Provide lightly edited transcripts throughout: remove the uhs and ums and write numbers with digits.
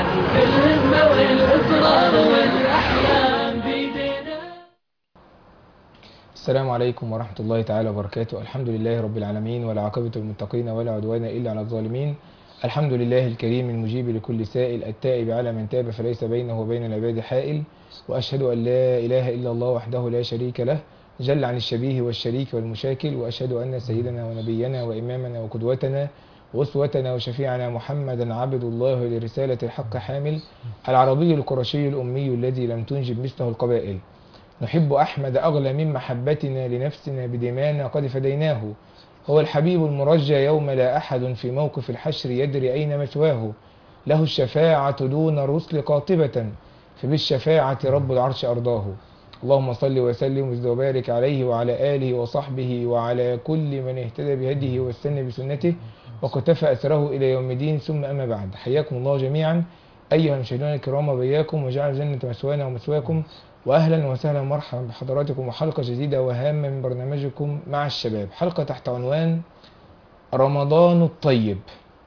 بالهمة والإصرار والأحلام بيدينا. السلام عليكم ورحمة الله تعالى وبركاته. الحمد لله رب العالمين، والعاقبة للمتقين ولا عدوان إلا على الظالمين. الحمد لله الكريم المجيب لكل سائل، التائب على من تاب فليس بينه وبين العباد حائل. وأشهد أن لا إله إلا الله وحده لا شريك له، جل عن الشبيه والشريك والمشاكل. وأشهد أن سيدنا ونبينا وإمامنا وقدوتنا وأسوتنا وشفيعنا محمدا عبد الله لرسالة الحق حامل، العربي القرشي الأمي الذي لم تنجب مثله القبائل. نحب أحمد أغلى من محبتنا لنفسنا بدمانا قد فديناه. هو الحبيب المرجى يوم لا أحد في موقف الحشر يدري أين مثواه. له الشفاعة دون الرسل قاطبة، فبالشفاعة رب العرش أرضاه. اللهم صل وسلم وبارك عليه وعلى آله وصحبه وعلى كل من اهتدى بهديه واستنى بسنته وقتفى أثره إلى يوم الدين. ثم أما بعد، حياكم الله جميعا أيها المشاهدون الكرام وبياكم، وجعل الجنة مثوانا ومثواكم. واهلا وسهلا ومرحبا بحضراتكم وحلقه جديده وهامه من برنامجكم مع الشباب، حلقه تحت عنوان رمضان الطيب.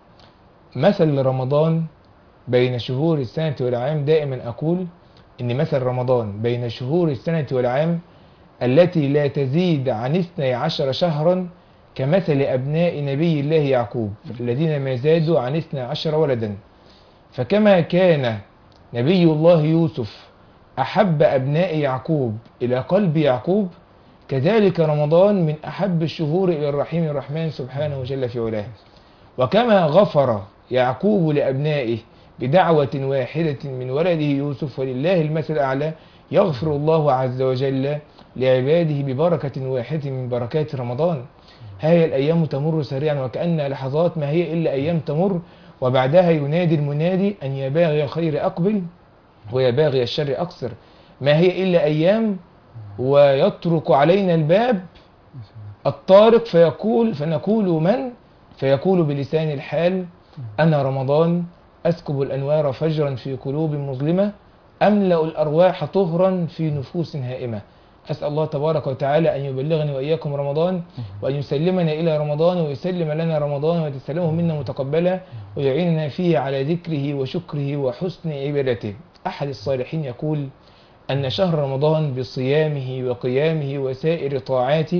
مثل رمضان بين شهور السنه والعام. دائما اقول ان مثل رمضان بين شهور السنه والعام التي لا تزيد عن 12 شهرا كمثل ابناء نبي الله يعقوب الذين ما زادوا عن 12 ولدا. فكما كان نبي الله يوسف أحب أبناء يعقوب إلى قلب يعقوب، كذلك رمضان من أحب الشهور إلى الرحيم الرحمن سبحانه وجل في علاه. وكما غفر يعقوب لأبنائه بدعوة واحدة من ولده يوسف ولله المثل الأعلى، يغفر الله عز وجل لعباده ببركة واحدة من بركات رمضان. هي الأيام تمر سريعا وكأن لحظات، ما هي إلا أيام تمر، وبعدها ينادي المنادي أن يا باغي الخير أقبل ويا باغي الشر أقصر. ما هي إلا أيام، ويطرق علينا الباب الطارق فنقول من؟ فيقول بلسان الحال: أنا رمضان، أسكب الأنوار فجرا في قلوب مظلمة، أملأ الأرواح طهرا في نفوس هائمة. أسأل الله تبارك وتعالى أن يبلغني وإياكم رمضان، وأن يسلمنا إلى رمضان، ويسلم لنا رمضان ويتسلمه منا متقبلا، ويعيننا فيه على ذكره وشكره وحسن عبادته. أحد الصالحين يقول أن شهر رمضان بصيامه وقيامه وسائر طاعاته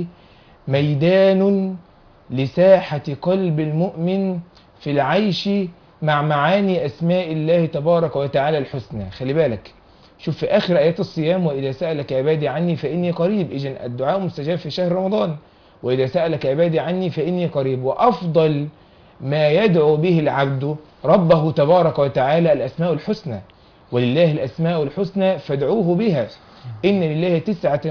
ميدان لساحة قلب المؤمن في العيش مع معاني أسماء الله تبارك وتعالى الحسنى. خلي بالك، شوف في آخر آيات الصيام: وإذا سألك عبادي عني فإني قريب. إذن الدعاء مستجاب في شهر رمضان. وإذا سألك عبادي عني فإني قريب. وأفضل ما يدعو به العبد ربه تبارك وتعالى الأسماء الحسنى. ولله الأسماء الحسنى فادعوه بها، إن لله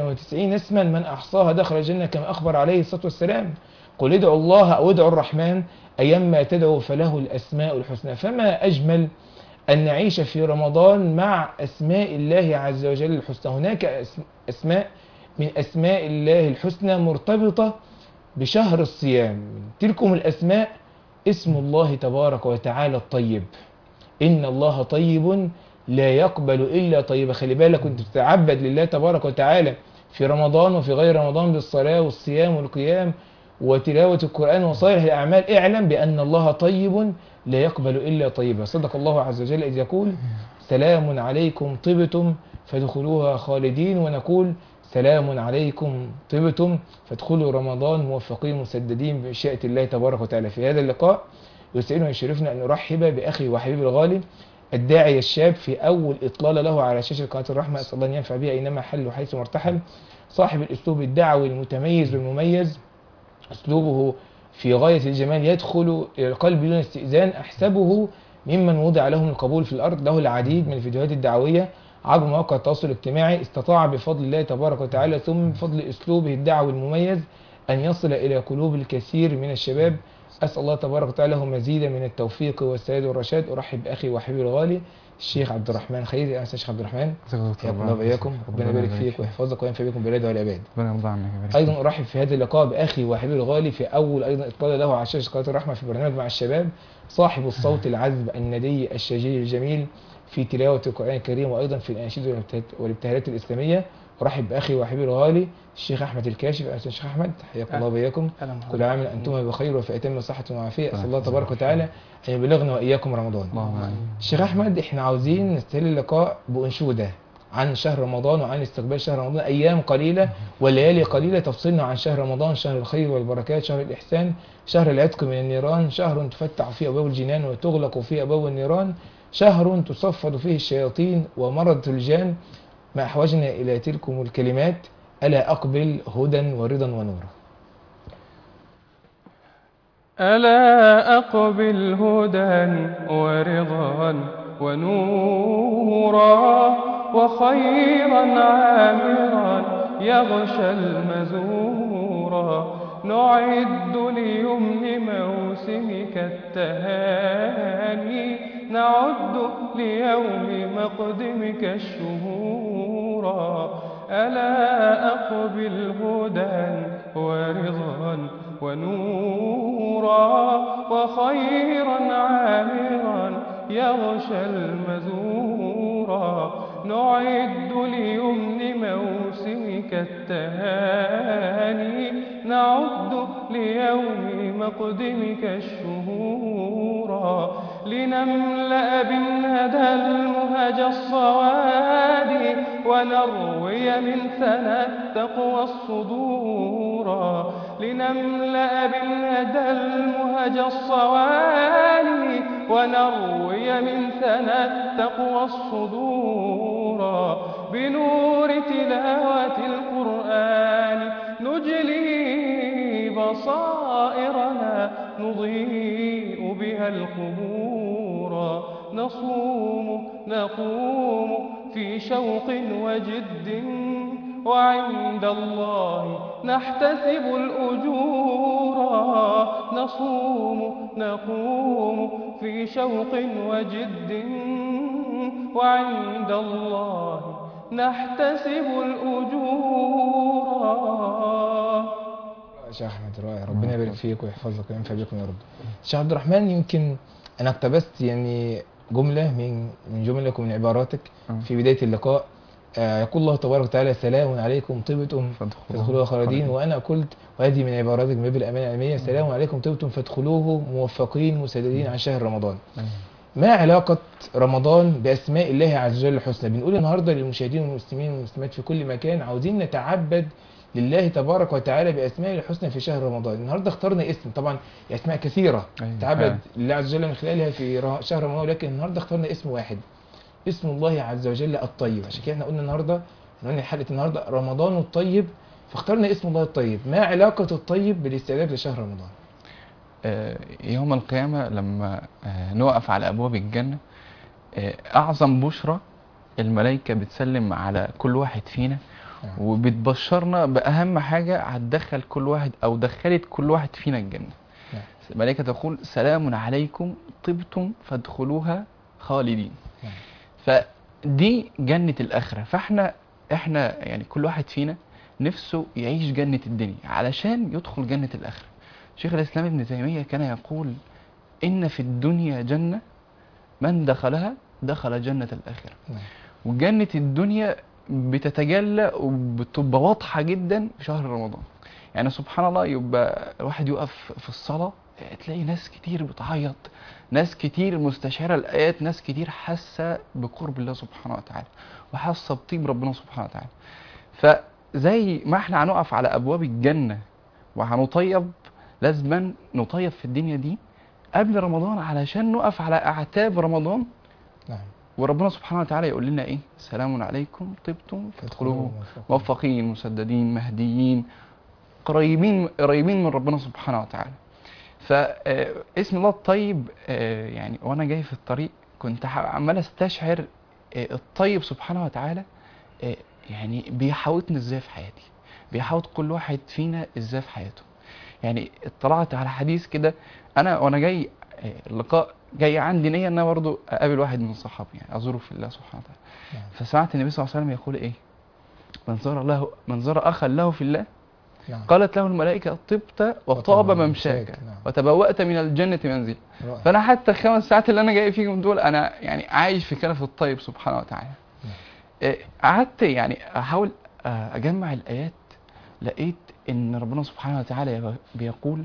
99 اسما من أحصاها دخل الجنة، كما أخبر عليه الصلاة والسلام. قل ادعوا الله أو ادعوا الرحمن أيما تدعو فله الأسماء الحسنى. فما أجمل أن نعيش في رمضان مع أسماء الله عز وجل الحسنى. هناك أسماء من أسماء الله الحسنى مرتبطة بشهر الصيام. تلكم الأسماء: اسم الله تبارك وتعالى الطيب، إن الله طيب لا يقبل إلا طيبا. خلي بالك، كنت تتعبد لله تبارك وتعالى في رمضان وفي غير رمضان بالصلاة والصيام والقيام وتلاوة القرآن وصالح الأعمال، اعلم بأن الله طيب لا يقبل إلا طيبا. صدق الله عز وجل إذ يقول: سلام عليكم طبتم فادخلوها خالدين. ونقول: سلام عليكم طبتم فادخلوا رمضان موفقين مسددين بمشيئة الله تبارك وتعالى. في هذا اللقاء يسعدنا ويشرفنا أن نرحب بأخي وحبيبي الغالي، الداعية الشاب في أول إطلالة له على شاشة قناة الرحمة، أسأل الله أن ينفع بها أينما حل وحيث مرتحل، صاحب الأسلوب الدعوي المتميز والمميز. أسلوبه في غاية الجمال، يدخل إلى القلب دون استئذان. أحسبه ممن وضع لهم القبول في الأرض. له العديد من الفيديوهات الدعوية عبر مواقع التواصل الاجتماعي. استطاع بفضل الله تبارك وتعالى ثم بفضل أسلوبه الدعوي المميز أن يصل إلى قلوب الكثير من الشباب. أسأل الله تبارك وتعالى له مزيدا من التوفيق والسداد والرشاد. أرحب بأخي وحبيبي الغالي الشيخ عبد الرحمن خيري. أهلا شيخ عبد الرحمن، حياكم الله وبياكم. ربنا يبارك فيك ويحفظك وينفع بكم بلاده والعباد. ربنا يرضى عنك. أيضا أرحب في هذا اللقاء بأخي وحبيبي الغالي في أول أيضا إطلالة له على شاشة قناة الرحمة في برنامج مع الشباب، صاحب الصوت العذب الندي الشجي الجميل في تلاوة القرآن الكريم وأيضا في الأناشيد والابتهالات الإسلامية. ارحب باخي وحبيبي الغالي الشيخ احمد الكاشف. اهلا الشيخ احمد، حياكم الله وبياكم. كل عام وانتم بخير وفي اتم صحه وعافيه. اسال الله تبارك وتعالى ان يبلغنا واياكم رمضان. الشيخ احمد، احنا عاوزين نستهل اللقاء بانشوده عن شهر رمضان وعن استقبال شهر رمضان. ايام قليله وليالي قليله تفصلنا عن شهر رمضان، شهر الخير والبركات، شهر الاحسان، شهر العتق من النيران، شهر تفتح فيه ابواب الجنان وتغلق فيه ابواب النيران، شهر تصفد فيه الشياطين ومرض الجان. ما احوجنا الى تلكم الكلمات: الا اقبل هدى ورضا ونورا. ألا أقبل هدى ورضا ونورا وخيرا عامرا يغشى المزورا، نعد ليمن موسمك التهاني، نعد ليوم مقدمك الشهورا. ألا أقبل هدى ورضا ونورا وخيرا عامرا يغشى المزورا، نعد ليمن موسمك التهاني، نعد ليوم مقدمك الشهورا، لنملأ بالندى المهج الصوادي ونروي من ثنى التقوى الصدورا، لنملأ بالندى المهج الصوادي ونروي من ثنى التقوى الصدورا، بنور تلاوة القرآن نجلي بصائرنا نضيء بها القبورا، نصوم نقوم في شوق وجد وعند الله نحتسب الأجورا، نصوم نقوم في شوق وجد وعند الله نحتسب الأجورا. شيخ احمد رائع، ربنا يبارك فيك ويحفظك وينفع بكم يا رب. شيخ عبد الرحمن، يمكن انا اقتبست يعني جمله من جملك ومن عباراتك في بدايه اللقاء. يقول الله تبارك وتعالى: سلام عليكم طبتم فادخلوها خالدين. وانا قلت، وهذه من عباراتك من باب الامانه العلميه: سلام عليكم طبتم فادخلوه موفقين مسددين عن شهر رمضان. ما علاقة رمضان بأسماء الله عز وجل الحسنى؟ بنقول النهاردة للمشاهدين والمسلمين والمسلمات في كل مكان، عاوزين نتعبد لله تبارك وتعالى بأسماء الحسنى في شهر رمضان. النهاردة اخترنا اسم، طبعا أسماء كثيرة نتعبد لله عز وجل من خلالها في شهر رمضان، لكن النهاردة اخترنا اسم واحد، اسم الله عز وجل الطيب. عشان كده احنا قلنا النهاردة، حلقة النهاردة رمضان الطيب، فاخترنا اسم الله الطيب. ما علاقة الطيب بالاستعداد لشهر رمضان؟ يوم القيامة لما نقف على أبواب الجنة، أعظم بشرى الملائكة بتسلم على كل واحد فينا وبتبشرنا بأهم حاجة هتدخل كل واحد أو دخلت كل واحد فينا الجنة. الملائكة تقول: سلام عليكم طبتم فادخلوها خالدين. فدي جنة الآخرة. فاحنا يعني كل واحد فينا نفسه يعيش جنة الدنيا علشان يدخل جنة الآخرة. شيخ الإسلام ابن تيمية كان يقول: إن في الدنيا جنة من دخلها دخل جنة الآخرة. وجنة الدنيا بتتجلى وبتبقى واضحة جدا في شهر رمضان. يعني سبحان الله، يبقى الواحد يقف في الصلاة تلاقي ناس كتير بتعيط، ناس كتير مستشعرة الآيات، ناس كتير حاسة بقرب الله سبحانه وتعالى وحاسة بطيب ربنا سبحانه وتعالى. فزي ما احنا هنقف على أبواب الجنة وهنطيب، لازم نطيب في الدنيا دي قبل رمضان علشان نقف على أعتاب رمضان. وربنا سبحانه وتعالى يقول لنا ايه؟ سلام عليكم طبتم فادخلوه موفقين مسددين مهديين قريبين من ربنا سبحانه وتعالى. فاسم الله الطيب، يعني وانا جاي في الطريق كنت عمال استشعر الطيب سبحانه وتعالى يعني بيحاوطني ازاي في حياتي، بيحاوط كل واحد فينا ازاي في حياته. يعني اطلعت على حديث كده انا وانا جاي اللقاء، جاي عندي نية ان انا برضه اقابل واحد من صحابي يعني ازوره في الله سبحانه وتعالى. فسمعت النبي صلى الله عليه وسلم يقول ايه؟ من زار اخا له في الله قالت له الملائكة: طبت وطاب ممشاك وتبوأت من الجنة منزل. فانا حتى 5 ساعات اللي انا جاي فيهم دول انا يعني عايش في كنف الطيب سبحانه وتعالى. قعدت يعني احاول اجمع الايات لقيت ان ربنا سبحانه وتعالى بيقول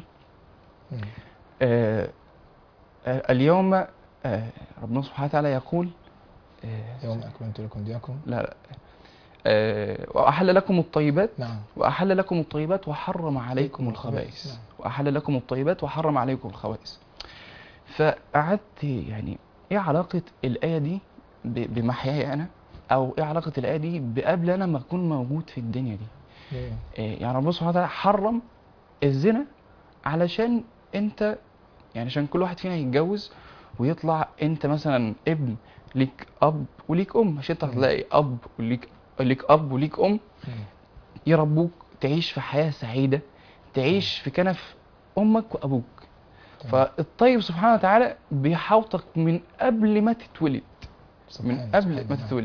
اليوم ربنا سبحانه وتعالى يقول يوم أكملت لكم دينكم. لا وأحل لكم الطيبات. نعم. وأحل لكم الطيبات وحرم عليكم الخبائث. نعم. وأحل لكم الطيبات وحرم عليكم الخبائث. فقعدت يعني إيه علاقة الآية دي بمحياي أنا، أو إيه علاقة الآية دي بقبل أنا ما أكون موجود في الدنيا دي؟ يعني ربنا سبحانه وتعالى حرم الزنا علشان أنت، يعني عشان كل واحد فينا يتجوز ويطلع انت مثلا ابن ليك اب وليك ام، عشان انت هتلاقي اب وليك اب وليك ام يربوك تعيش في حياة سعيدة، تعيش في كنف امك وابوك. فالطيب سبحانه وتعالى بيحوطك من قبل ما تتولد، من قبل ما تتولد.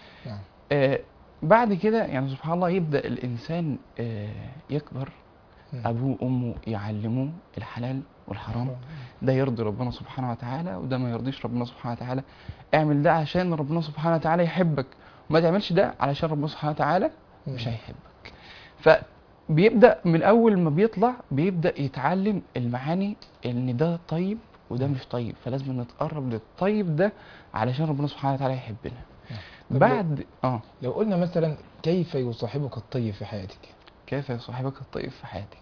بعد كده يعني سبحان الله يبدأ الانسان يكبر، ابوه وامه يعلموه الحلال والحرام، ده يرضي ربنا سبحانه وتعالى وده ما يرضيش ربنا سبحانه وتعالى. اعمل ده عشان ربنا سبحانه وتعالى يحبك، وما تعملش ده علشان ربنا سبحانه وتعالى مش هيحبك. فبيبدأ من اول ما بيطلع بيبدأ يتعلم المعاني ان ده طيب وده مش طيب، فلازم نتقرب للطيب ده علشان ربنا سبحانه وتعالى يحبنا. بعد لو قلنا مثلا كيف يصاحبك الطيب في حياتك؟ كيف يصاحبك الطيب في حياتك؟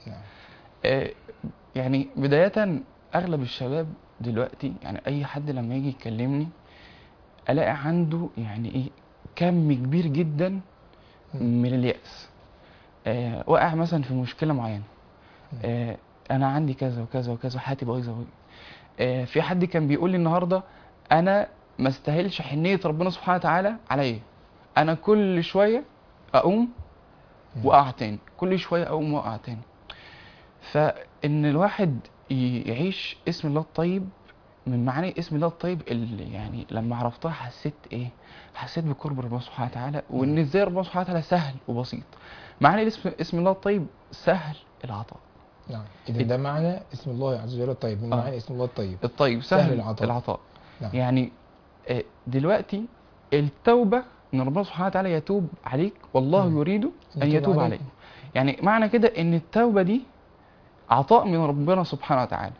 يعني بداية أغلب الشباب دلوقتي، يعني أي حد لما يجي يكلمني ألاقي عنده يعني إيه كم كبير جدا من اليأس. وقع مثلا في مشكلة معينة، أنا عندي كذا وكذا وكذا، حياتي بايظة. في حد كان بيقول لي النهاردة أنا ما استاهلش حنية ربنا سبحانه وتعالى عليا، أنا كل شوية أقوم وأقع تاني، كل شوية أقوم وأقع تاني. فإن الواحد يعيش اسم الله الطيب، من معاني اسم الله الطيب اللي يعني لما عرفتها حسيت إيه؟ حسيت بقرب ربنا سبحانه وتعالى، وإن إزاي ربنا سبحانه وتعالى سهل وبسيط. معاني اسم الله الطيب سهل العطاء. نعم. إذا ده معنى اسم الله عز وجل الطيب، من معاني اسم الله الطيب الطيب سهل العطاء. نعم. يعني دلوقتي التوبة إن ربنا سبحانه وتعالى يتوب عليك، والله يريد أن يتوب عليك. يعني معنى كده إن التوبة دي عطاء من ربنا سبحانه وتعالى.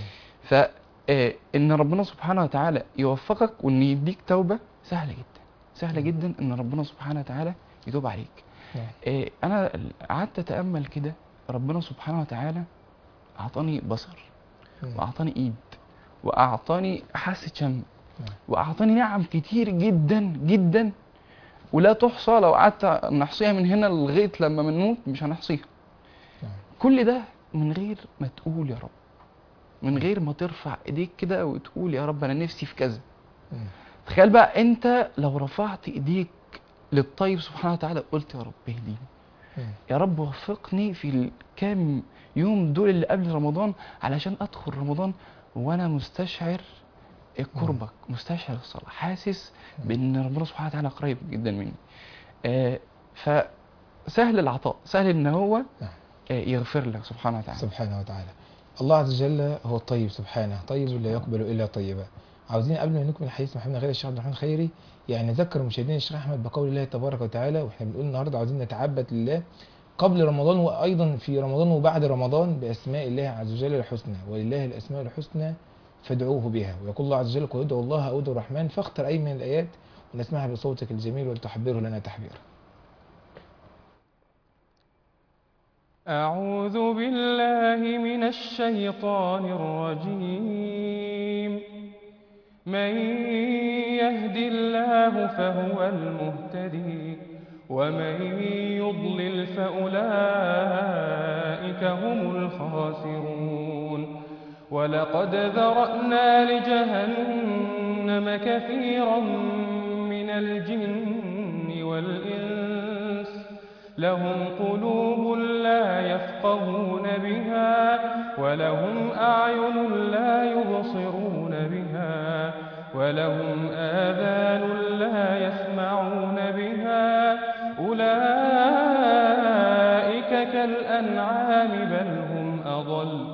فإن ربنا سبحانه وتعالى يوفقك وإن يديك توبة سهلة جدا، سهلة جدا إن ربنا سبحانه وتعالى يتوب عليك. أنا قعدت أتأمل كده، ربنا سبحانه وتعالى أعطاني بصر، وأعطاني إيد، وأعطاني حاسة شم، وأعطاني نعم كتير جدا جدا ولا تحصى. لو قعدت نحصيها من هنا لغاية لما بنموت مش هنحصيها. كل ده من غير ما تقول يا رب، من غير ما ترفع ايديك كده وتقول يا رب انا نفسي في كذا. تخيل بقى انت لو رفعت ايديك للطيب سبحانه وتعالى قلت يا رب اهديني، يا رب وفقني في الكام يوم دول اللي قبل رمضان علشان ادخل رمضان وانا مستشعر قربك، مستشعر الصلاة، حاسس بان ربنا سبحانه وتعالى قريب جدا مني. فسهل العطاء، سهل ان هو يغفر لك سبحانه وتعالى. سبحانه وتعالى. الله عز وجل هو الطيب سبحانه، طيب لا يقبل الا طيبا. عاوزين قبل ما نكمل الحديث مع حبيبنا غير الشيخ عبد الرحمن خيري، يعني نذكر مشاهدينا الشيخ احمد بقول الله تبارك وتعالى، واحنا بنقول النهارده عاوزين نتعبد لله قبل رمضان وايضا في رمضان وبعد رمضان باسماء الله عز وجل الحسنى، ولله الاسماء الحسنى فادعوه بها. ويقول الله عز وجل قل ادعوا الله او ادعوا الرحمن، فاختر اي من الايات ونسمعها بصوتك الجميل ولتحبره لنا تحبيرا. أعوذ بالله من الشيطان الرجيم. من يهد الله فهو المهتدي، ومن يضلل فأولئك هم الخاسرون. ولقد ذرأنا لجهنم كثيرا من الجن والإنس، لهم قلوب لا يفقهون بها، ولهم أعين لا يبصرون بها، ولهم آذان لا يسمعون بها. أولئك كالأنعام بل هم أضل،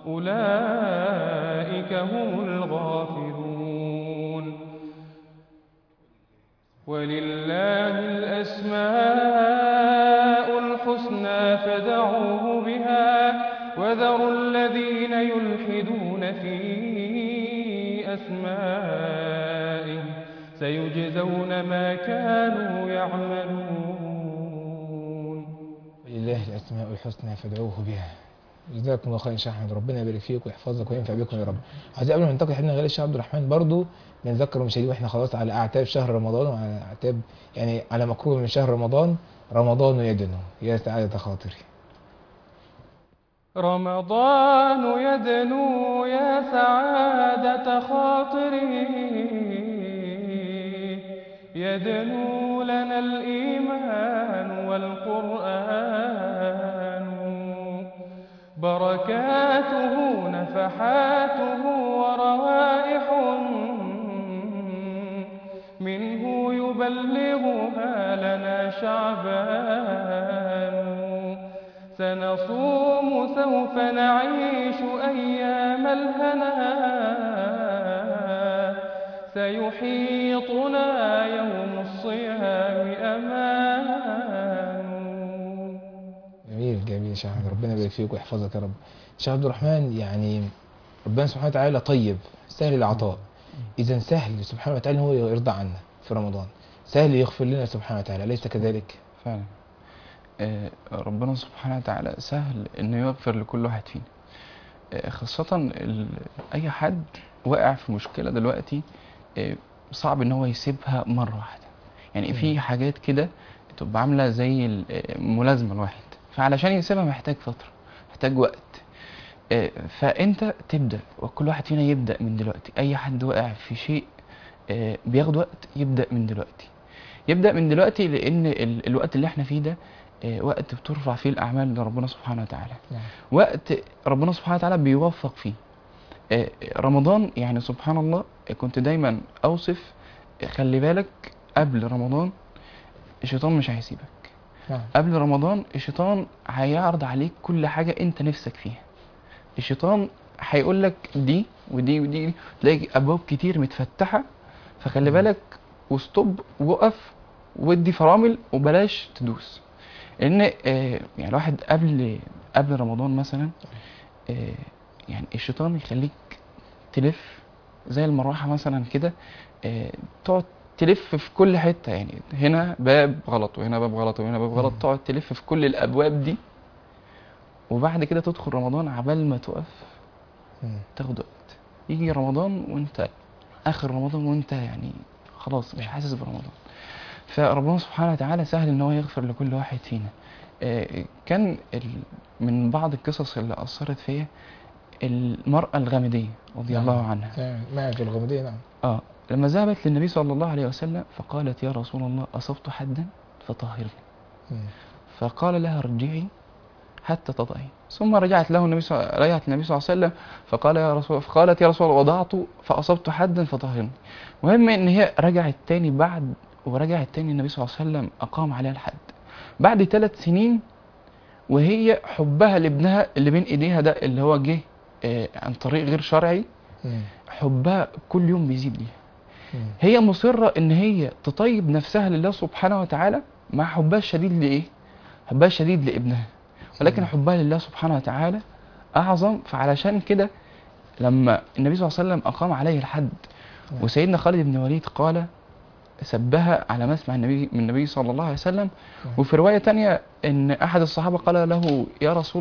أولئك هم الغافلون. ولله الأسماء يلحدون في أسمائه سيجزون ما كانوا يعملون. لله الأسماء الحسنى فادعوه بها. جزاكم الله خير يا شيخ احمد، ربنا يبارك فيك ويحفظك وينفع بكم يا رب. عايز قبل ما ننتقل لحبيبنا غالي الشيخ عبد الرحمن برضو بنذكر المشاهدين واحنا خلاص على اعتاب شهر رمضان، وعلى اعتاب يعني على مقرون من شهر رمضان. رمضان يدنو يا سعادة خاطري. رمضان يدنو يا سعادة خاطري، يدنو لنا الإيمان والقرآن، بركاته نفحاته وروائح منه يبلغها لنا شعبان. سنصوم سوف نعيش أيام الهنا، سيحيطنا يوم الصيام أمان. جميل جميل يا شيخ احمد، ربنا يبارك فيك ويحفظك يا رب. شيخ عبد الرحمن، يعني ربنا سبحانه وتعالى طيب سهل العطاء، اذا سهل سبحانه وتعالى هو يرضى عنا في رمضان، سهل يغفر لنا سبحانه وتعالى، أليس كذلك؟ فعلا. ربنا سبحانه وتعالى سهل انه يغفر لكل واحد فينا، خاصة اي حد واقع في مشكلة دلوقتي صعب ان هو يسيبها مرة واحدة. يعني في حاجات كده تبقى عاملة زي الملازمة الواحد، فعلشان يسيبها محتاج فترة، محتاج وقت. فانت تبدأ، وكل واحد فينا يبدأ من دلوقتي. اي حد واقع في شيء بياخد وقت، يبدأ من دلوقتي، يبدأ من دلوقتي، لان الوقت اللي احنا فيه ده وقت بترفع فيه الأعمال لربنا سبحانه وتعالى. وقت ربنا سبحانه وتعالى بيوفق فيه. رمضان يعني سبحان الله، كنت دايما أوصف خلي بالك قبل رمضان الشيطان مش هيسيبك. قبل رمضان الشيطان هيعرض عليك كل حاجة انت نفسك فيها. الشيطان هيقول لك دي ودي ودي، تلاقي أبواب كتير متفتحة، فخلي بالك وستوب وقف ودي فرامل وبلاش تدوس. لان يعني الواحد قبل رمضان مثلا يعني الشيطان يخليك تلف زي المروحه مثلا كده، تقعد تلف في كل حته، يعني هنا باب غلط وهنا باب غلط وهنا باب غلط، تقعد تلف في كل الابواب دي، وبعد كده تدخل رمضان عبال ما تقف تاخد وقت. يجي رمضان وانت اخر رمضان وانت يعني خلاص مش حاسس برمضان. فربنا سبحانه وتعالى سهل ان هو يغفر لكل واحد فينا. كان من بعض القصص اللي اثرت فيا المرأة الغامدية رضي الله عنها. معي في الغامدية. نعم. لما ذهبت للنبي صلى الله عليه وسلم فقالت: يا رسول الله أصبت حدا فطهرني. فقال لها: ارجعي حتى تضعي. ثم رجعت النبي صلى الله عليه وسلم فقالت: يا رسول الله وضعت فأصبت حدا فطهرني. مهم ان هي رجعت تاني ورجعت تاني النبي صلى الله عليه وسلم أقام عليها الحد بعد 3 سنين، وهي حبها لابنها اللي بين ايديها ده اللي هو جه عن طريق غير شرعي، حبها كل يوم بيزيد ليها. هي مصرة ان هي تطيب نفسها لله سبحانه وتعالى مع حبها الشديد لإيه؟ حبها الشديد لابنها، ولكن حبها لله سبحانه وتعالى أعظم. فعلشان كده لما النبي صلى الله عليه وسلم أقام عليه الحد وسيدنا خالد بن وليد قال سبها على ما اسمع من النبي صلى الله عليه وسلم. وفي رواية تانية ان احد الصحابة قال له: يا رسول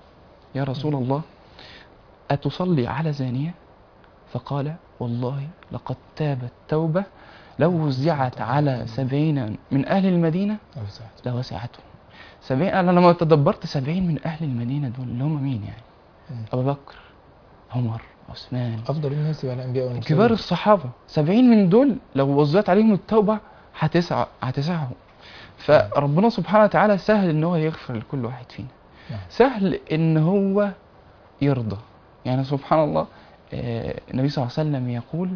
الله اتصلي على زانية؟ فقال: والله لقد تابت توبة لو وزعت على 70 من اهل المدينة لوسعتهم. 70. انا لما تدبرت 70 من اهل المدينة دول اللي هم مين يعني؟ ابو بكر، عمر، عثمان، افضل الناس والانبياء والمرسلين، كبار الصحابه. 70 من دول لو وزعت عليهم التوبه هتسعهم. فربنا سبحانه وتعالى سهل ان هو يغفر لكل واحد فينا، سهل ان هو يرضى. يعني سبحان الله النبي صلى الله عليه وسلم يقول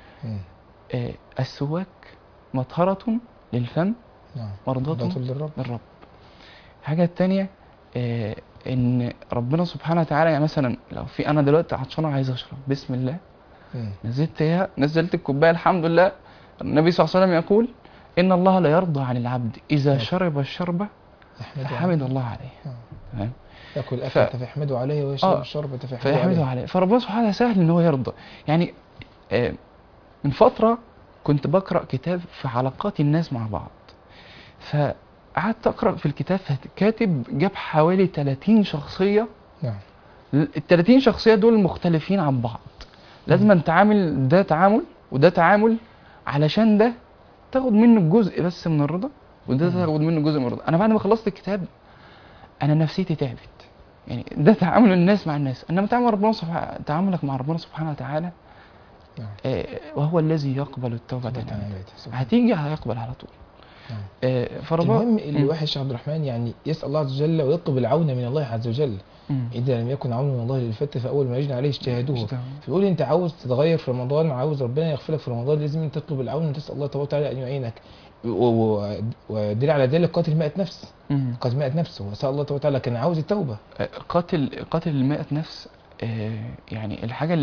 السواك مطهرة للفم مرضاة للرب. الحاجه الثانيه ان ربنا سبحانه وتعالى يعني مثلا لو في انا دلوقتي عطشان عايز اشرب، بسم الله نزلت الكوبايه الحمد لله. النبي صلى الله عليه وسلم يقول: ان الله لا يرضى عن العبد اذا شرب الشربة فحمد الله عليه. تمام. ياكل اكل فيحمده عليه ويشرب الشرب فيحمده عليه. فربنا سبحانه وتعالى سهل ان هو يرضى. يعني من فتره كنت بقرا كتاب في علاقات الناس مع بعض، فقعدت اقرا في الكتاب، فكاتب جاب حوالي 30 شخصيه. نعم. ال 30 شخصيه دول مختلفين عن بعض، لازم أن تعامل ده تعامل وده تعامل، علشان ده تاخد منه جزء بس من الرضا، وده تاخد منه جزء من الرضا. انا بعد ما خلصت الكتاب انا نفسيتي تعبت. يعني ده تعامل الناس مع الناس، انما تعاملك مع ربنا سبحانه وتعالى وهو الذي يقبل التوبة عن عباده. هتيجي هيقبل على طول. المهم الواحد يا شيخ عبد الرحمن يعني يسأل الله عز وجل ويطلب العون من الله عز وجل. إذا لم يكن عون من الله للفتى فأول ما يجني عليه اجتهاده. فيقول أنت عاوز تتغير في رمضان، عاوز ربنا يغفر لك في رمضان، لازم أنت تطلب العون وتسأل الله تبارك وتعالى أن يعينك. ودليل على ذلك قاتل 100 نفس. قاتل 100 نفس وسأل الله تبارك وتعالى كان عاوز التوبة. قاتل 100 نفس. يعني الحاجة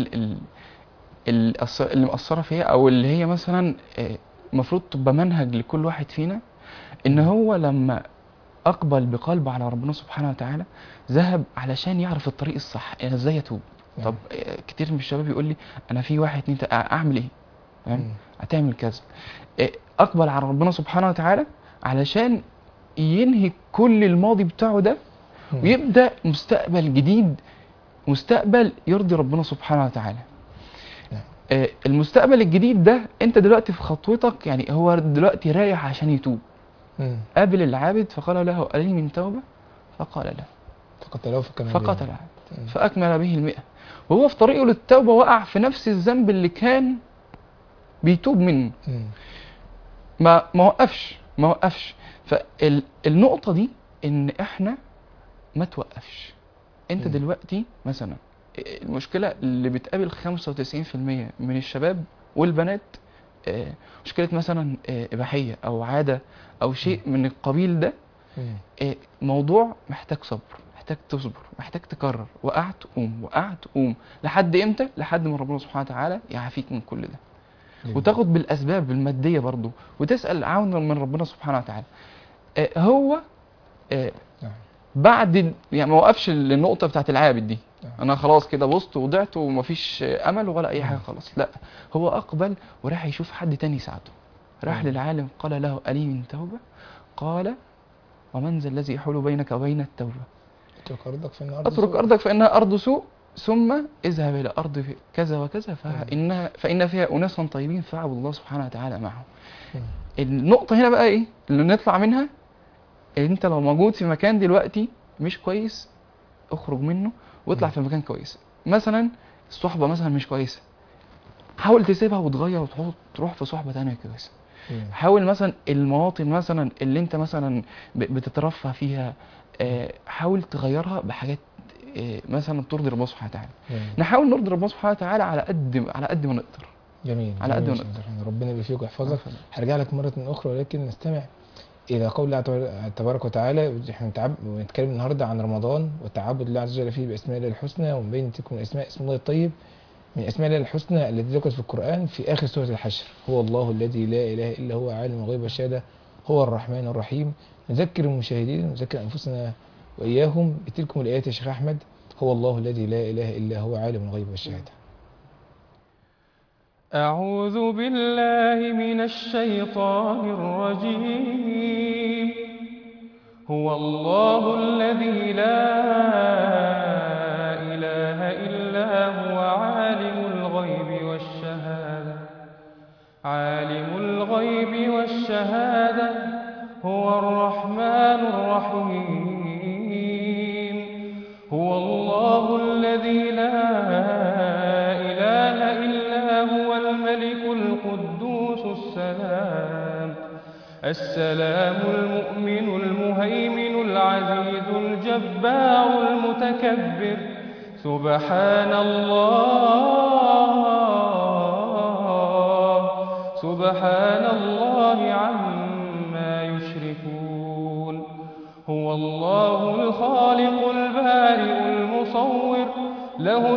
اللي مأثرة فيها أو اللي هي مثلا المفروض تبقى منهج لكل واحد فينا، إن هو لما أقبل بقلبه على ربنا سبحانه وتعالى ذهب علشان يعرف الطريق الصح، يعني ازاي اتوب. طب كتير من الشباب يقول لي انا في 1 2 اعمل ايه؟ فاهم؟ هتعمل كذا. اقبل على ربنا سبحانه وتعالى علشان ينهي كل الماضي بتاعه ده ويبدا مستقبل جديد، مستقبل يرضي ربنا سبحانه وتعالى. المستقبل الجديد ده انت دلوقتي في خطوتك، يعني هو دلوقتي رايح عشان يتوب. قابل العابد فقال له ألي من توبة؟ فقال لا. فقتل العابد فأكمل به 100. وهو في طريقه للتوبة وقع في نفس الذنب اللي كان بيتوب منه. ما وقفش. فالنقطة دي إن إحنا ما توقفش. أنت دلوقتي مثلا المشكلة اللي بتقابل 95% من الشباب والبنات مشكلة مثلا إباحية أو عادة أو شيء من القبيل ده. موضوع محتاج صبر، محتاج تصبر، محتاج تكرر، وقعت قوم لحد إمتى؟ لحد ما ربنا سبحانه وتعالى يعافيك من كل ده. وتاخد بالأسباب المادية برضو، وتسأل عون من ربنا سبحانه وتعالى. هو بعد يعني ما وقفش النقطة بتاعت العابد دي، انا خلاص كده بصت وضعت ومفيش امل ولا اي حاجه خلاص. لا، هو اقبل وراح يشوف حد تاني يساعده. راح للعالم قال له ألي من توبه؟ قال ومن ذا الذي يحول بينك وبين التوبه؟ اترك ارضك فانها ارض سوء، ثم اذهب الى ارض كذا وكذا فان فيها اناسا طيبين فاعبد الله سبحانه وتعالى معهم. النقطه هنا بقى ايه اللي نطلع منها؟ انت لو موجود في مكان دلوقتي مش كويس، اخرج منه واطلع في مكان كويس. مثلا الصحبه مثلا مش كويسه، حاول تسيبها وتغير وتروح في صحبه تانية كويسه. حاول مثلا المواطن مثلا اللي انت مثلا بتترفه فيها، حاول تغيرها بحاجات مثلا ترضي ربنا سبحانه وتعالى. نحاول نرضي ربنا سبحانه وتعالى على قد ما نقدر. جميل. على قد ما نقدر. ربنا يوفقك ويحفظك. هرجع لك مره اخرى، ولكن نستمع إلى قول الله تبارك وتعالى. احنا بنتكلم النهارده عن رمضان وتعبد الله عز وجل فيه بأسماء الله الحسنى، ومن بين تلك الأسماء اسم الله الطيب. من أسماء الله الحسنى التي ذكرت في القرآن في آخر سورة الحشر: هو الله الذي لا إله إلا هو عالم الغيب والشهادة هو الرحمن الرحيم. نذكر المشاهدين ونذكر أنفسنا وإياهم بتلكم الآيات يا شيخ أحمد. هو الله الذي لا إله إلا هو عالم الغيب والشهادة. أعوذ بالله من الشيطان الرجيم. هو الله الذي لا إله إلا هو عالم الغيب والشهادة هو الرحمن الرحيم. هو الله الذي لا إله إلا هو الملك القدوس السلام المؤمن المهيمن العزيز الجبار المتكبر. سبحان الله عما يشركون. هو الله الخالق البارئ المصور، له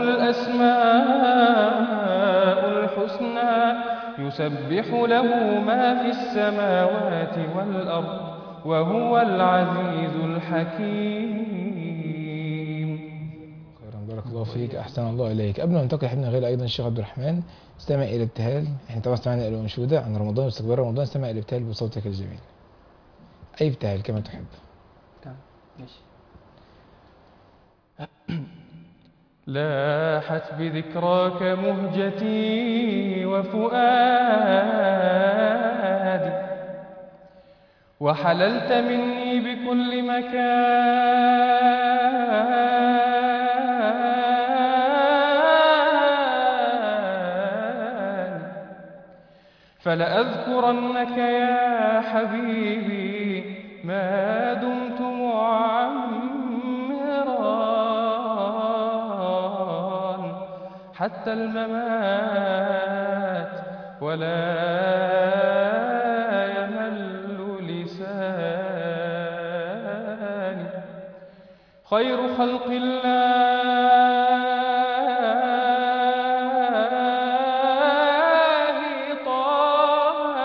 الأسماء الحسنى، يسبح له ما في السماوات والأرض، وهو العزيز الحكيم. الله فيك، أحسن الله إليك. قبل ما ننتقل حبنا غير أيضا الشيخ عبد الرحمن، استمع إلى ابتهال. احنا طبعا سمعنا إلى أنشودة عن رمضان واستقبال رمضان، استمع إلى ابتهال بصوتك الجميل، أي ابتهال كما تحب. تمام ماشي. لاحت بذكراك مهجتي وفؤادي، وحللت مني بكل مكان، فلأذكرنك يا حبيبي ما دمت معمرا حتى الممات، ولا يمل لساني. خير خلق الله طه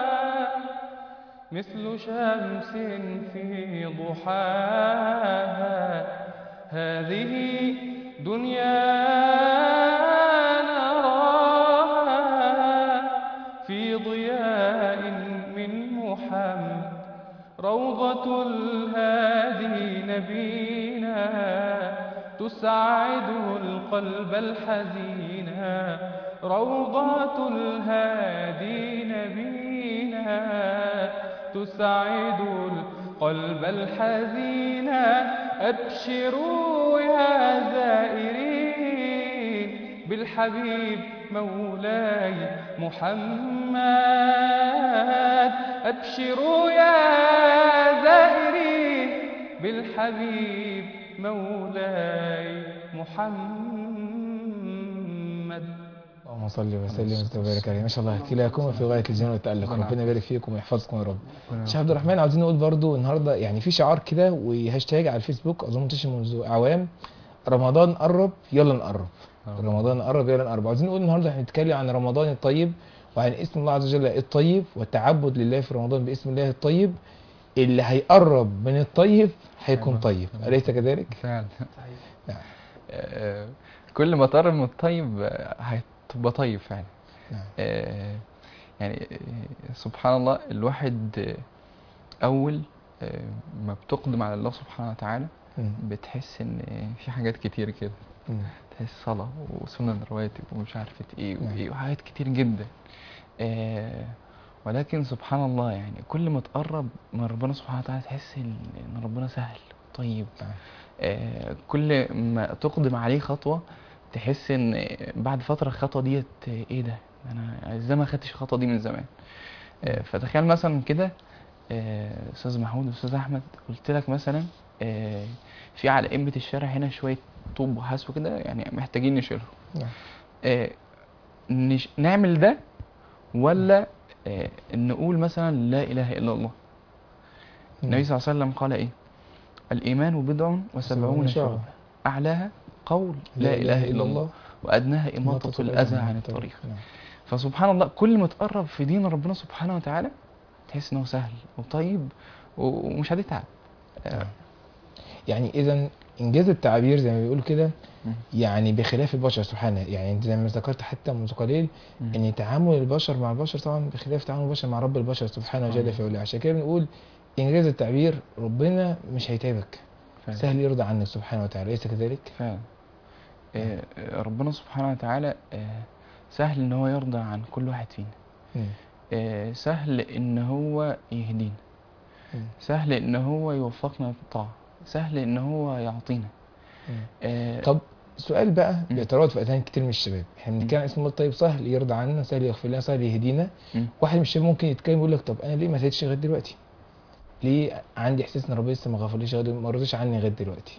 مثل شمس في ضحاها، هذه دنيا نراها في ضياء من محمد، روضة الهادي نبينا تسعد القلب الحزينا، روضة الهادي نبينا تسعد القلب الحزينا. أبشروا يا زائرين بالحبيب مولاي محمد، أبشروا يا زائرين بالحبيب مولاي محمد. اللهم صل وسلم وبارك عليه. ما شاء الله كلاكم في غايه الجمال والتالق، ربنا يبارك فيكم ويحفظكم يا رب. شيخ عبد الرحمن، عاوزين نقول برضو النهارده يعني في شعار كده وهاشتاج على الفيسبوك اظن منتشر منذ اعوام، رمضان قرب يلا نقرب. رمضان قرب يلا نقرب. عاوزين نقول النهارده احنا بنتكلم عن رمضان الطيب وعن اسم الله عز وجل الطيب والتعبد لله في رمضان باسم الله الطيب. اللي هيقرب من الطيب هيكون طيب، اليس كذلك؟ فعلا. نعم. كل ما تقرب من الطيب هتبقى طيب فعلا. نعم. يعني سبحان الله، الواحد أول ما بتقدم على الله سبحانه وتعالى بتحس إن في حاجات كتير كده، تحس صلاة وسنن رواتب ومش عارفة إيه وإيه وحاجات كتير جدا. ولكن سبحان الله يعني كل ما تقرب من ربنا سبحانه وتعالى تحس إن ربنا سهل طيب. كل ما تقدم عليه خطوة تحس ان بعد فترة الخطوة ديت ايه ده، انا ازاي ما خدتش الخطوة دي من زمان. فتخيل مثلا كده استاذ محمود واستاذ احمد، قلت لك مثلا في على قمة الشارع هنا شوية طوب وحاس وكده يعني محتاجين نشيلهم. نعمل ده ولا نقول مثلا لا اله الا الله؟ النبي صلى الله عليه وسلم قال ايه؟ الإيمان بضع وسبعون شعبة، أعلاها قول لا إله إلا الله وأدناها إماطة الأذى عن الطريق. فسبحان الله كل ما تقرب في دين ربنا سبحانه وتعالى تحس إنه سهل وطيب ومش هتتعب. يعني إذا إنجاز التعبير زي ما بيقول كده يعني بخلاف البشر سبحانه. يعني أنت زي ما ذكرت حتى منذ قليل إن تعامل البشر مع البشر طبعا بخلاف تعامل البشر مع رب البشر سبحانه وجل في علاه. عشان كده بنقول إنجاز التعبير ربنا مش هيتعبك، سهل يرضى عنك سبحانه وتعالى، ليس كذلك؟ فعلا. ربنا سبحانه وتعالى سهل إن هو يرضى عن كل واحد فينا. سهل إن هو يهدينا، سهل إن هو يوفقنا بالطاعة، سهل إن هو يعطينا. طب سؤال بقى بيتراود في أذهان كتير من الشباب، احنا بنتكلم اسم الله الطيب سهل يرضى عنا، سهل يغفر لنا، سهل يهدينا. واحد من الشباب ممكن يتكلم يقول لك طب أنا ليه ما زهدتش لغاية دلوقتي؟ ليه عندي احساس ان ربنا لسه ما غفرليش ما رضيش عني لغايه دلوقتي؟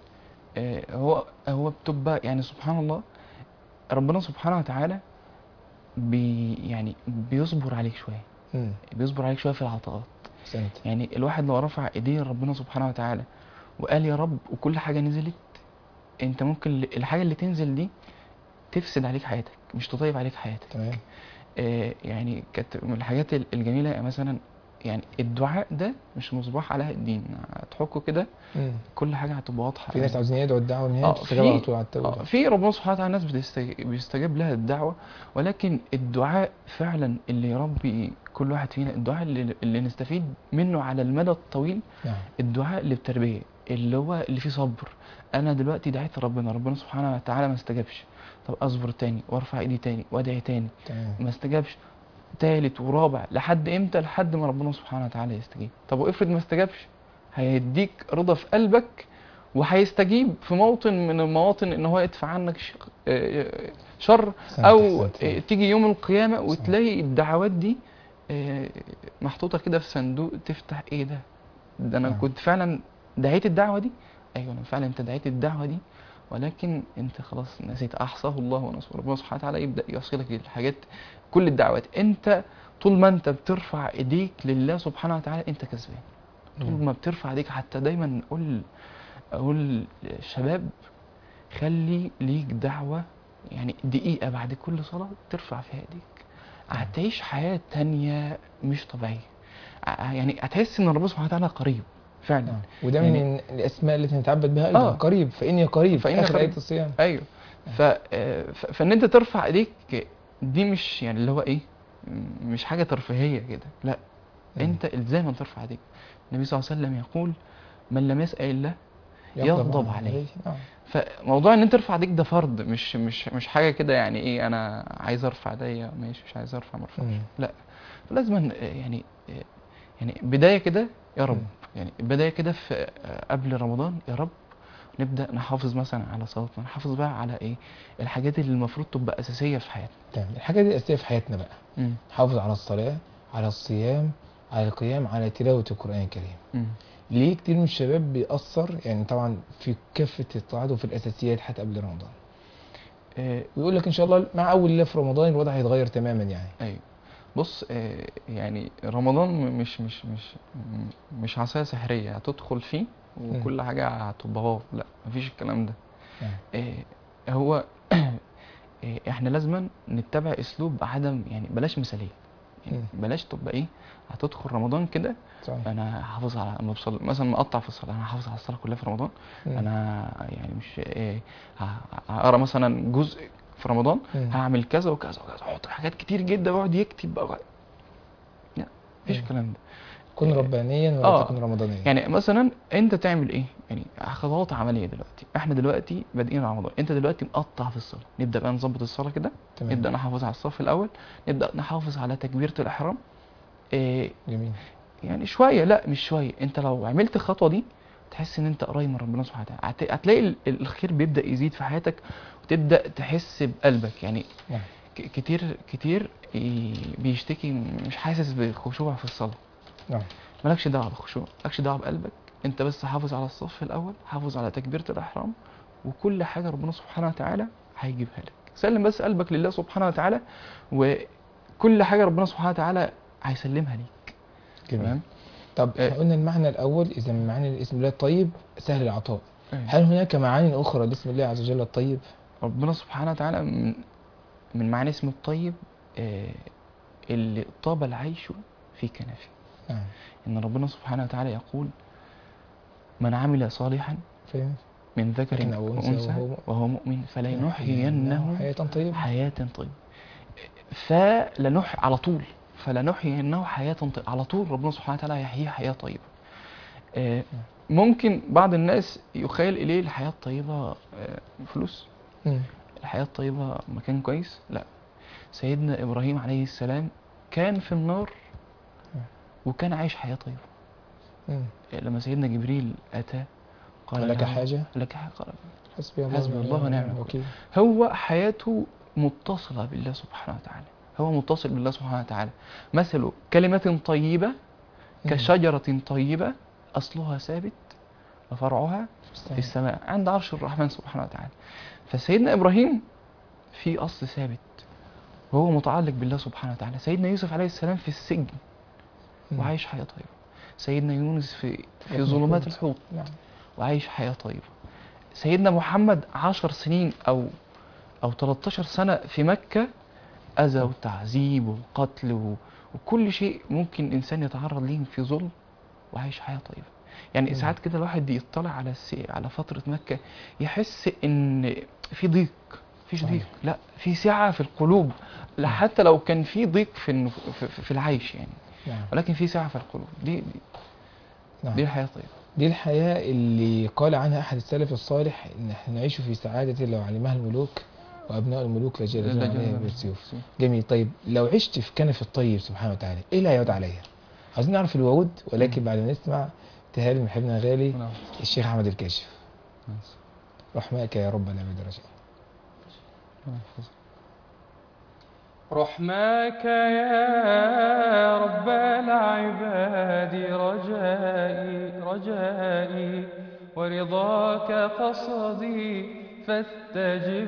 هو بتبقى يعني سبحان الله ربنا سبحانه وتعالى يعني بيصبر عليك شويه، بيصبر عليك شويه في العطاءات. يعني الواحد لو رفع ايديه لربنا سبحانه وتعالى وقال يا رب وكل حاجه نزلت، انت ممكن الحاجه اللي تنزل دي تفسد عليك حياتك مش تطيب عليك حياتك. تمام. يعني كانت من الحاجات الجميله مثلا يعني الدعاء ده مش مصباح علاء الدين هتحكوا كده كل حاجه هتبقى واضحه. في ناس عاوزين يدعوا الدعوه ان هي تستجاب على طول على التوبه. في ربنا سبحانه وتعالى ناس بيستجاب لها الدعوه، ولكن الدعاء فعلا اللي يربي كل واحد فينا، الدعاء اللي نستفيد منه على المدى الطويل، نعم. الدعاء اللي بتربيه، اللي هو اللي فيه صبر. انا دلوقتي دعيت ربنا سبحانه وتعالى ما استجابش، طب اصبر تاني وارفع ايدي تاني وادعي تاني، تمام. ما استجابش، تالت ورابع، لحد امتى؟ لحد ما ربنا سبحانه وتعالى يستجيب. طب وافرض ما استجابش، هيديك رضا في قلبك وهيستجيب في موطن من المواطن ان هو يدفع عنك شر، او تيجي يوم القيامه وتلاقي الدعوات دي محطوطه كده في صندوق، تفتح ايه ده انا كنت فعلا دعيت الدعوه دي، ايوه انا فعلا انت دعيت الدعوه دي، ولكن انت خلاص نسيت، احصاه الله ونسوه. ربنا سبحانه وتعالى يبدا يوصلك الحاجات، كل الدعوات. انت طول ما انت بترفع ايديك لله سبحانه وتعالى انت كسبان. طول ما بترفع ايديك، حتى دايما اقول للشباب خلي ليك دعوه، يعني دقيقه بعد كل صلاه ترفع فيها ايديك، هتعيش حياه تانية مش طبيعيه، يعني هتحس ان ربنا سبحانه وتعالى قريب فعلا. وده يعني من الاسماء التي نتعبد بها ايضا، قريب، فاني قريب في اخر ايه الصيام. ايوه. فان انت ترفع ايديك دي مش يعني اللي هو ايه، مش حاجه ترفيهيه كده، لا، انت الزاما ترفع ايديك. النبي صلى الله عليه وسلم يقول من لم يسأل الله يغضب عليه. فموضوع ان انت ترفع ايديك ده فرض، مش حاجه كده يعني ايه، انا عايز ارفع ايديا ماشي، مش عايز ارفع ما ارفعش، لا، فلازم يعني بدايه كده يا رب، يعني بدايه كده في قبل رمضان يا رب نبدا نحافظ مثلا على صلاتنا، نحافظ بقى على ايه الحاجات اللي المفروض تبقى اساسيه في حياتنا. تمام. الحاجات دي اساسيه في حياتنا بقى، نحافظ على الصلاه، على الصيام، على القيام، على تلاوه القران الكريم. ليه كتير من الشباب بيأثر يعني طبعا في كافه الطاعات وفي الاساسيات حتى قبل رمضان، ويقول لك ان شاء الله مع اول ليله في رمضان الوضع هيتغير تماما يعني. ايوه. بص، يعني رمضان مش عصايه سحريه هتدخل فيه وكل حاجه هتبقى واو، لا، مفيش الكلام ده. هو احنا لازم نتبع اسلوب عدم، يعني بلاش مثاليه، يعني بلاش تبقى ايه هتدخل رمضان كده انا هحافظ على مثلا مقطع في الصلاه، انا هحافظ على الصلاه كلها في رمضان، انا يعني مش هقرا مثلا جزء في رمضان، هعمل كذا وكذا وكذا، احط حاجات كتير جدا واقعد يكتب بقى، لا، مفيش الكلام ده. كن ربانيا ولا تكن رمضانيا. يعني مثلا انت تعمل ايه، يعني خطوات عمليه دلوقتي، احنا دلوقتي بادئين رمضان، انت دلوقتي مقطع في الصلاه، نبدا بقى نظبط الصلاه كده، نبدا نحافظ على الصف الاول، نبدا نحافظ على تكبيره الاحرام. جميل. يعني شويه، لا مش شويه، انت لو عملت الخطوه دي تحس ان انت قريب من ربنا سبحانه وتعالى، هتلاقي الخير بيبدا يزيد في حياتك، وتبدا تحس بقلبك يعني. كتير بيشتكي مش حاسس بخشوع في الصلاه. مالكش دعوه بالخشوع، مالكش دعوه بقلبك، انت بس حافظ على الصف الاول، حافظ على تكبيره الاحرام، وكل حاجه ربنا سبحانه وتعالى هيجيبها لك. سلم بس قلبك لله سبحانه وتعالى، وكل حاجه ربنا سبحانه وتعالى هيسلمها ليك. تمام. طب احنا قلنا المعنى الاول، اذا من معاني الاسم الله الطيب سهل العطاء، هل هناك معاني اخرى لاسم الله عز وجل الطيب؟ ربنا سبحانه وتعالى من معاني اسمه الطيب اللي طاب العيش في كنفه. إن ربنا سبحانه وتعالى يقول من عمل صالحا من ذكر أو أنثى وهو مؤمن فلنحيينه حياة طيبة. فلنحيينه حياة طيبة، على طول ربنا سبحانه وتعالى يحييه حياة طيبة. ممكن بعض الناس يخيل إليه الحياة الطيبة فلوس، الحياة الطيبة مكان كويس، لا. سيدنا إبراهيم عليه السلام كان في النار وكان عايش حياة طيبة. لما سيدنا جبريل أتى قال لك حاجة؟ لك حاجة، قال حسبي الله ونعم الوكيل. هو حياته متصلة بالله سبحانه وتعالى، هو متصل بالله سبحانه وتعالى. مثل كلمة طيبة كشجرة طيبة أصلها ثابت وفرعها في السماء عند عرش الرحمن سبحانه وتعالى. فسيدنا إبراهيم في أصل ثابت وهو متعلق بالله سبحانه وتعالى. سيدنا يوسف عليه السلام في السجن وعايش حياة طيبة. سيدنا يونس في ظلمات الحوت وعايش حياة طيبة. سيدنا محمد 10 سنين أو 13 سنة في مكة، أذى وتعذيب وقتل وكل شيء ممكن إنسان يتعرض ليه في ظلم وعايش حياة طيبة. يعني ساعات كده الواحد يطلع على فترة مكة يحس إن في ضيق، فيش ضيق، لا في سعة في القلوب، لا حتى لو كان في ضيق في العيش يعني، ولكن في سعة في القلوب. دي الحياة طيبة. دي الحياة اللي قال عنها أحد السلف الصالح إن احنا نعيش في سعادة لو علمها الملوك وأبناء الملوك لجلدوا عليها بالسيوف. جميل. طيب لو عشت في كنف الطيب سبحانه وتعالى إيه اللي هيعود عليا؟ عايزين نعرف الوعود، ولكن بعد ما نسمع تهاني من حبنا الغالي الشيخ أحمد الكاشف. رحماك يا رب العباد رجاء. رحماك يا رب العباد رجائي ورضاك قصدي فاستجب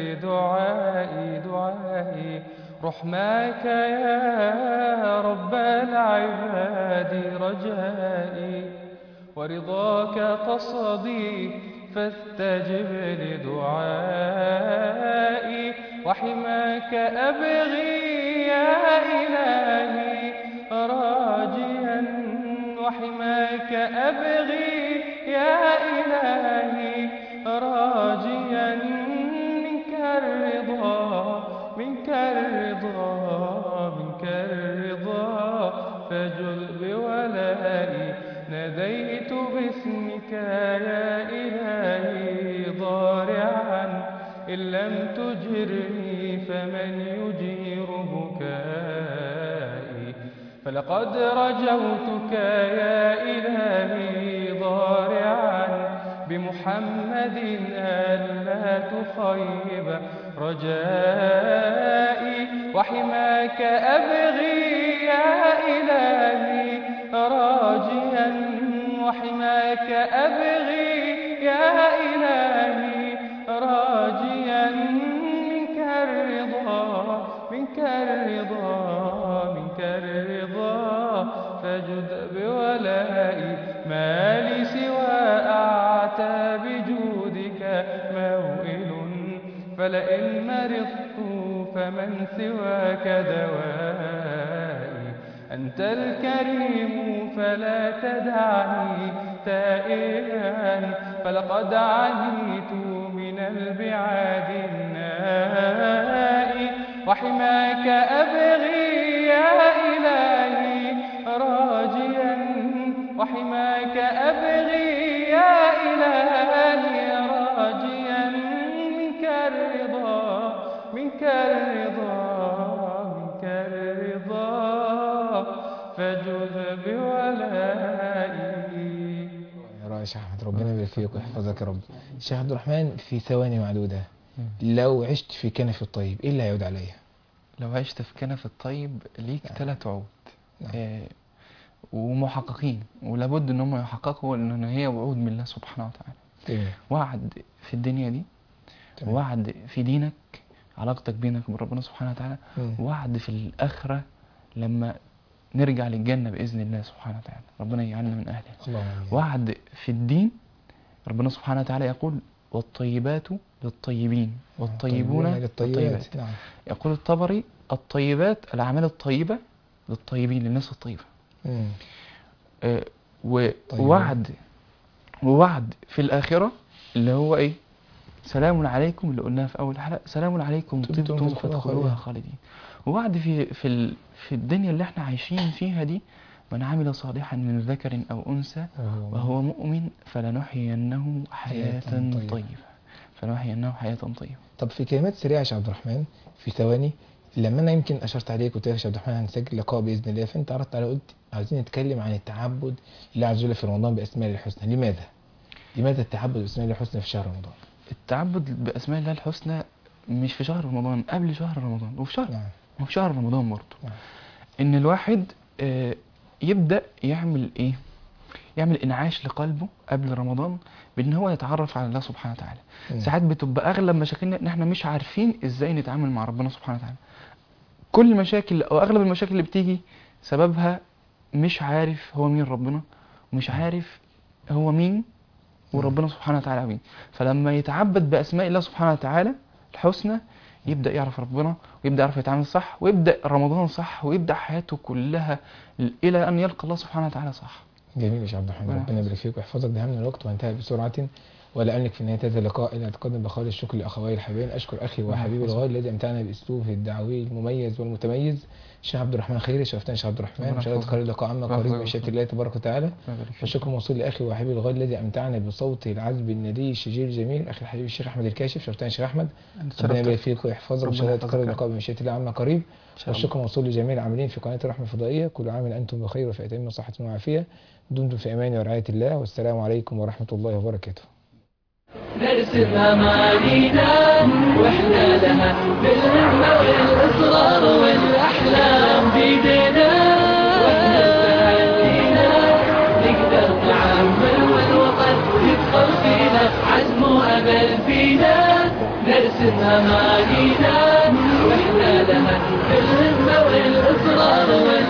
لدعائي. رحماك يا رب العباد رجائي ورضاك قصدي فاستجب لدعائي. وحماك أبغي يا إلهي راجيا، وحماك أبغي يا إلهي راجيا منك الرضا فجل بولائي. ناديت باسمك يا إلهي ضارعا إن لم تجرني فمن يجير بكائي. فلقد رجوتك يا إلهي ضارعا بمحمد ألا تخيب رجائي. وحماك أبغي يا إلهي راجيا، وحماك أبغي يا إلهي راجيا منك الرضا فجد بولائي. ما لي سوى أعتى بجودك موئل، فلئن مرضت فمن سواك دوائي. أنت الكريم فلا تدعني تائها، فلقد عانيت من البعاد النائي. وحماك أبغي يا إلهي راجيا، وحماك أبغي يا إلهي راجيا منك الرضا فجذ بولائي. يا رائع شيخ أحمد، ربنا يبارك فيك ويحفظك يا رب. الشيخ عبد الرحمن في ثواني معدودة، لو عشت في كنف الطيب ايه اللي هيعود عليا؟ لو عشت في كنف الطيب ليك 3 وعود ومحققين، ولابد ان هم يحققوا لان هي وعود من الله سبحانه وتعالى. وعد في الدنيا دي، وعد في دينك علاقتك بينك وبين ربنا سبحانه وتعالى، وعد في الآخرة لما نرجع للجنة بإذن الله سبحانه وتعالى، ربنا يجعلنا من أهلها. وعد في الدين، ربنا سبحانه وتعالى يقول والطيبات للطيبين والطيبون للطيبات. يقول الطبري الطيبات الأعمال الطيبة للطيبين للناس الطيبة. ووعد في الآخرة اللي هو إيه؟ سلام عليكم، اللي قلناها في أول حلقة، سلام عليكم طبتم فادخلوها خالدين. ووعد في الدنيا اللي احنا عايشين فيها دي، من عمل صالحا من ذكر أو أنثى وهو مؤمن فلنحيينه حياة طيبة. طب في كلمات سريعة يا شيخ عبد الرحمن في ثواني، لما أنا يمكن أشرت عليك قلت لك يا شيخ عبد الرحمن هنسجل لقاء بإذن الله، فأنت عرضت على قلت عايزين نتكلم عن التعبد لله عز وجل في رمضان بأسماء الله الحسنى. لماذا التعبد بأسماء الله الحسنى في شهر رمضان؟ التعبد بأسماء الله الحسنى مش في شهر رمضان، قبل شهر رمضان وفي شهر وفي شهر رمضان برضه. إن الواحد يبدأ يعمل إيه؟ يعمل إنعاش لقلبه قبل رمضان بأن هو يتعرف على الله سبحانه وتعالى. ساعات بتبقى أغلب مشاكلنا إن إحنا مش عارفين إزاي نتعامل مع ربنا سبحانه وتعالى. كل مشاكل أو أغلب المشاكل اللي بتيجي سببها مش عارف هو مين ربنا، ومش عارف هو مين وربنا سبحانه وتعالى مين. فلما يتعبد بأسماء الله سبحانه وتعالى الحسنى يبدأ يعرف ربنا، ويبدأ يعرف يتعامل صح، ويبدأ رمضان صح، ويبدأ حياته كلها إلى أن يلقى الله سبحانه وتعالى صح. جميل يا شيخ عبد الرحمن، ربنا يبارك فيك ويحفظك. دهمنا الوقت وانتهى بسرعة، ولا أملك في نهاية هذا اللقاء إلا أتقدم بخالص الشكر لأخوي الحبيبين. أشكر أخي وحبيبي الغالي الذي أمتعنا بأسلوبه الدعوي المميز والمتميز الشيخ عبد الرحمن خيري. شرفتنا يا شيخ عبد الرحمن، إن شاء الله تكرر اللقاء عما قريب بمشيئة الله تبارك وتعالى. والشكر موصول لأخي وحبيبي الغالي الذي أمتعنا بصوته العذب الندي الشجير الجميل أخي الحبيب الشيخ أحمد الكاشف. شرفتنا يا شيخ أحمد، ربنا يبارك فيك ويحفظك، إن شاء الله تكرر اللقاء بمشيئة الله عما قريب. والشكر موصول لجميع العاملين في قناة الرحمة الفضائية، كل عام أنتم بخير وفي أتم صحة وعافية، دمتم في أمان ورعاية الله، والسلام عليكم ورحمة الله وبركاته. نرسم أمانينا وإحنا لها بالهمة والإصرار والأحلام بيدنا، وإحنا بتحدينا نقدر نعمل والوطن يدخل فينا، عزم وأمل فينا. نرسم أمانينا وإحنا لها بالهمة والإصرار والأحلام